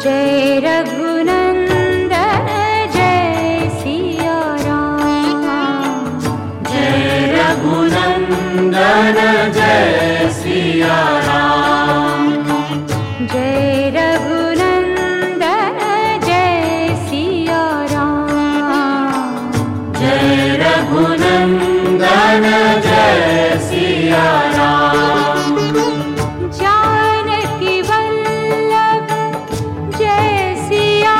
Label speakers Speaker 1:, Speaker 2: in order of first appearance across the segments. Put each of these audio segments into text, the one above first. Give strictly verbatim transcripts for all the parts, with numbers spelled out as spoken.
Speaker 1: Jai Raghunandan Jai Siya Ram.
Speaker 2: Jai Raghunandan Jai Siya Ram.
Speaker 1: Jai Raghunandan Jai Siya Ram.
Speaker 2: Jai Raghunandan Jai Siya Ram.
Speaker 1: Janaki Vallabh Jai Siya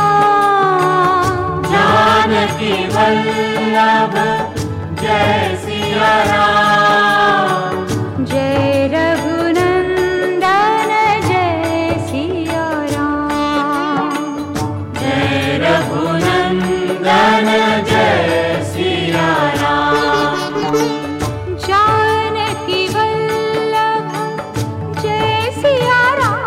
Speaker 1: Ram.
Speaker 2: Janaki Vallabh Jai Siya Ram.
Speaker 1: Jai Raghunandan Jai Siya Ram.
Speaker 2: Jai Raghunandan Jai Siya Ram.
Speaker 1: Janaki Vallabh Jai Siya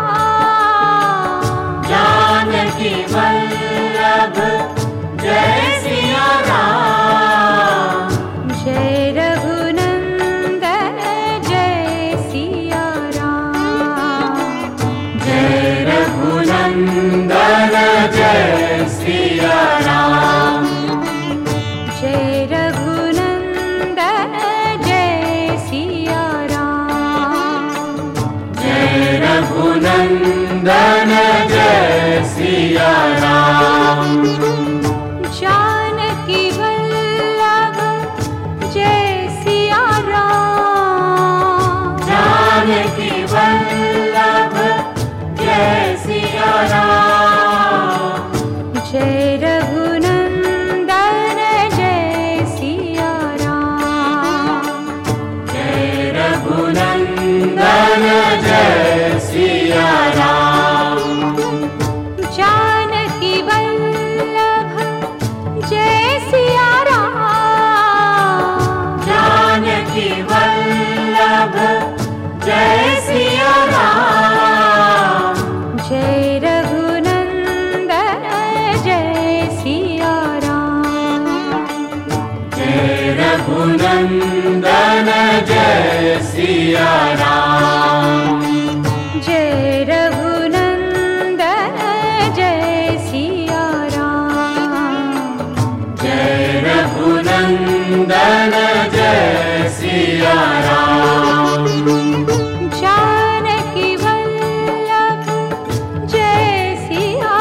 Speaker 1: Ram.
Speaker 2: Janaki Vallabh Jai Siya Ram.
Speaker 1: Jai Raghunandan Jai Siya Ram.
Speaker 2: Jai Raghunandan Jai Siya Ram.
Speaker 1: Jai Raghunandan Jai Siya Ram.
Speaker 2: Jai Raghunandan Jai Siya Ram.
Speaker 1: Janaki Vallabh Jai Siya Ram.
Speaker 2: Janaki Vallabh Jai Siya Ram.
Speaker 1: Jai Raghunandan Jai Siya Ram.
Speaker 2: Jai Raghunandan Jai Siya Ram.
Speaker 1: Janaki Vallabh Jai Siya Ram.
Speaker 2: Janaki Vallabh Jai Siya Ram.
Speaker 1: Jai Raghunandan Jai Siya Ram.
Speaker 2: Jai Raghunandan Jai Siya Ram.
Speaker 1: Jai Raghunandan Jai Siya Ram.
Speaker 2: Jai Raghunandan Jai Siya Ram.
Speaker 1: Janaki Vallabh Jai Siya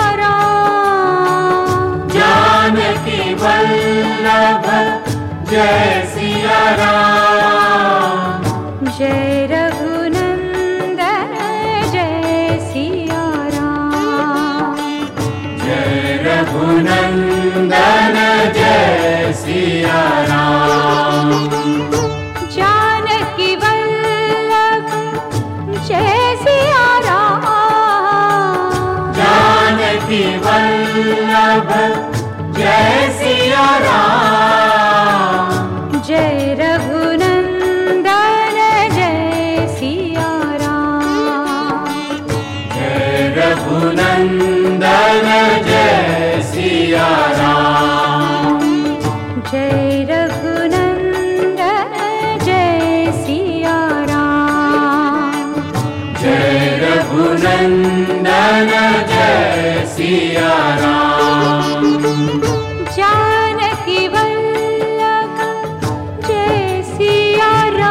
Speaker 1: Ram.
Speaker 2: Janaki Vallabh Jai Siya Ram.
Speaker 1: Jai Raghunandan Jai Siya Ram.
Speaker 2: Jai Raghunandan Jai Siya Ram.
Speaker 1: Janaki Vallabh Jai Siya Ram.
Speaker 2: Janaki Vallabh Jai Siya Ram.
Speaker 1: Jai Raghunandan Jai Siya Ram.
Speaker 2: Jai Raghunandan Jai Siya Ram.
Speaker 1: Jai Raghunandan Jai Siya Ram.
Speaker 2: Jai Raghunandan Jai Siya Ram.
Speaker 1: Janaki Vallabh Jai Siya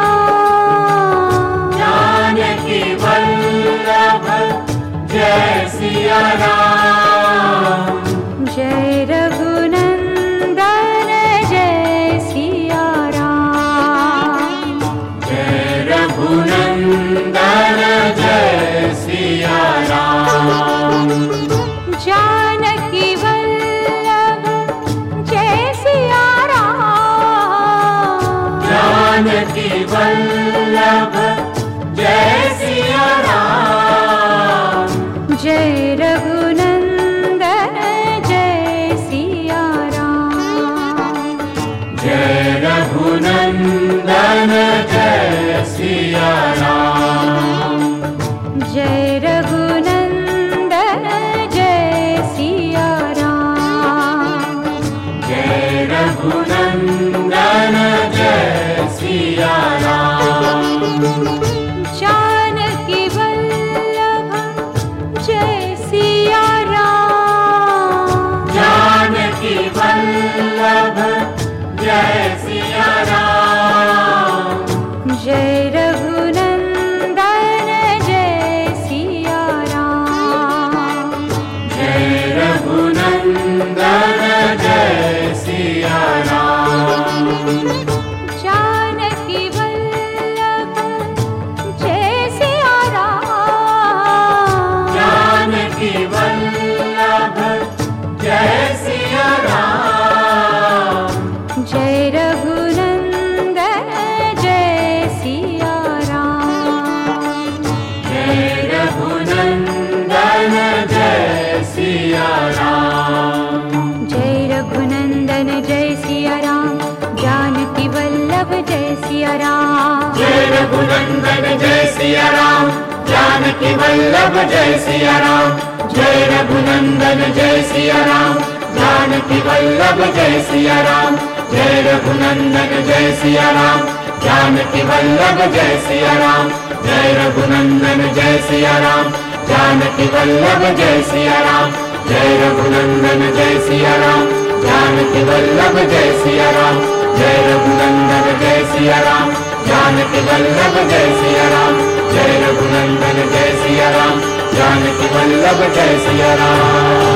Speaker 1: Ram.
Speaker 2: Janaki Vallabh Jai Siya Ram.
Speaker 1: Jai Raghunandan Jai Siya Ram.
Speaker 2: Jai Raghunandan Jai Siya Ram.
Speaker 1: Janaki Vallabh Jai Siya Ram.
Speaker 2: Janaki Vallabh Jai Siya Ram.
Speaker 1: Jai Raghunandan Jai Siya Ram.
Speaker 2: Jai Raghunandan Jai Siya Ram.
Speaker 1: Jai Raghunandan Jai Siya Ram.
Speaker 2: Jai Raghunandan Jai Siya Ram.
Speaker 1: Janaki Vallabh Jai Siya
Speaker 2: Raghunandan Jai Siya Ram, Janaki Vallabh Jai Siya Ram. Jai Raghunandan Jai Siya Ram, Janaki Vallabh Jai Siya Ram. Jai Raghunandan Jai Siya Ram, Janaki Vallabh Jai Siya Ram. Jai Raghunandan Jai Siya Ram, Janaki Vallabh Jai Siya Ram. Jai Raghunandan Jai Siya Ram, Janaki Vallabh Jai Siya Ram. Jai Raghunandan Jai Siya Ram, Janaki Vallabh Jai Siya Ram. Jai Raghunandan Jai Siya Ram, Janaki Vallabh Jai Siya Ram.